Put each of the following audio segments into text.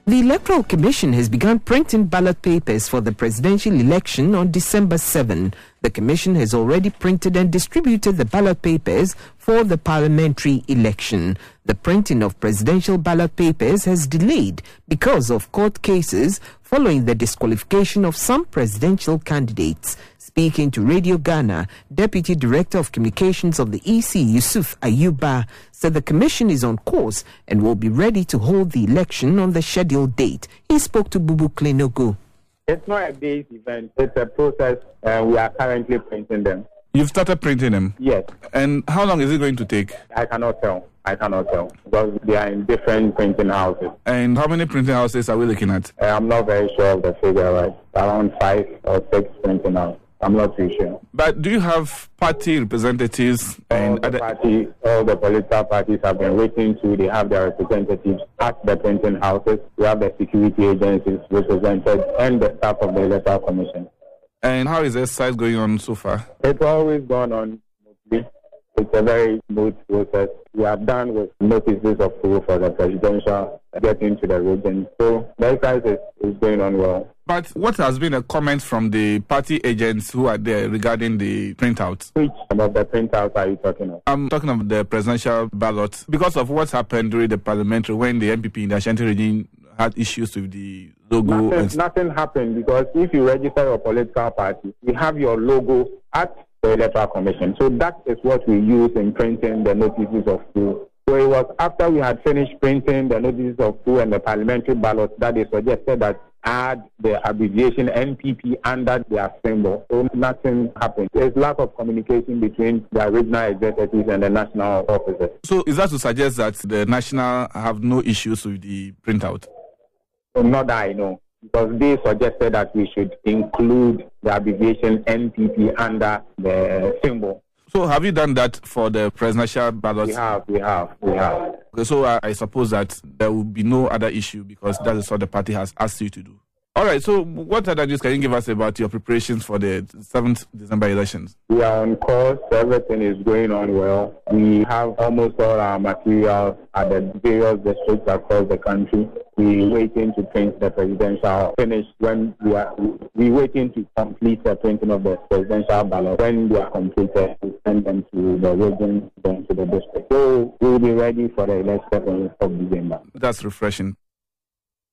The Electoral Commission has begun printing ballot papers for the presidential election on December 7. The Commission has already printed and distributed the ballot papers for the parliamentary election. The printing of presidential ballot papers has delayed because of court cases following the disqualification of some presidential candidates. Speaking to Radio Ghana, Deputy Director of Communications of the EC, Yusuf Ayuba, said the Commission is on course and will be ready to hold the election on the scheduled date. He spoke to Bubu Klenogo. It's not a day's event. It's a process, and we are currently printing them. You've started printing them? Yes. And how long is it going to take? I cannot tell because they are in different printing houses. And how many printing houses are we looking at? I'm not very sure of the figure, right? Around 5 or 6 printing houses. I'm not too sure. But do you have party representatives and all the political parties have been waiting to, they have their representatives at the printing houses. We have the security agencies represented and the staff of the Electoral Commission. And how is the exercise going on so far? It's always gone on smoothly. It's a very smooth process. We are done with notices of approval for the presidential getting to the region. So the exercise is going on well. But what has been a comment from the party agents who are there regarding the printouts? Which of the printouts are you talking of? I'm talking about the presidential ballot. Because of what happened during the parliamentary when the MPP in the Ashanti region had issues with the logo. Nothing happened because if you register your political party, you have your logo at the Electoral Commission. So that is what we use in printing the notices of approval. So it was after we had finished printing the notices of approval and the parliamentary ballots that they suggested that add the abbreviation NPP under their symbol. So nothing happened. There's lack of communication between the regional executives and the national officers. So is that to suggest that the national have no issues with the printout? So not that I know, because they suggested that we should include the abbreviation NPP under the symbol. So have you done that for the presidential ballots? We have. Okay, so I suppose that there will be no other issue because that is what the party has asked you to do. All right, so what other news can you give us about your preparations for the 7th December elections? We are on course. Everything is going on well. We have almost all our materials at the various districts across the country. We're waiting to print the presidential finish when we're waiting to complete the printing of the presidential ballot. When they are completed, we send them to the region, then to the district. So we'll be ready for the election of December. That's refreshing.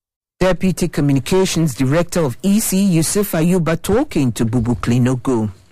Deputy Communications Director of EC, Yusuf Ayuba, talking to Bubu Klenogo.